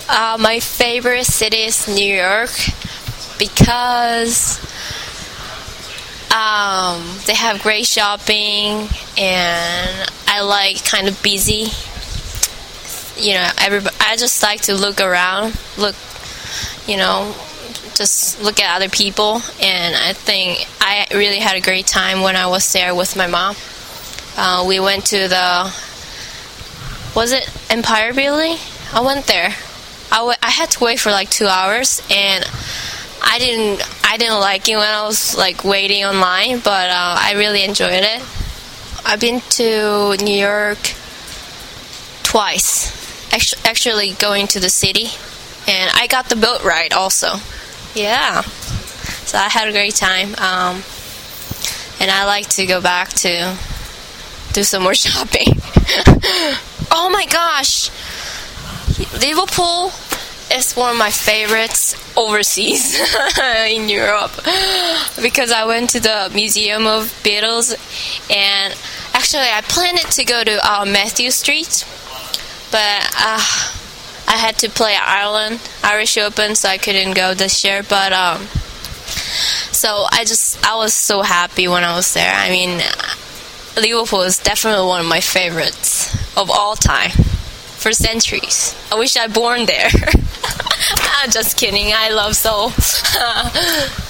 My favorite city is New York because they have great shopping and I like kind of busy. I just like to look around, just look at other people, and I think I really had a great time when I was there with my mom. We went to was it Empire Building? I went there. I had to wait for like 2 hours, and I didn't like it when I was like waiting online, but I really enjoyed it. I've been to New York twice, actually going to the city, and I got the boat ride also. Yeah, so I had a great time, and I like to go back to do some more shopping. Oh my gosh, Liverpool is one of my favorites overseas in Europe because I went to the Museum of Beatles, and actually I planned to go to Matthew Street, but I had to play Irish Open, so I couldn't go this year. But so I was so happy when I was there. I mean, Liverpool is definitely one of my favorites of all time for centuries. I wish I born there. Just kidding. I love Seoul.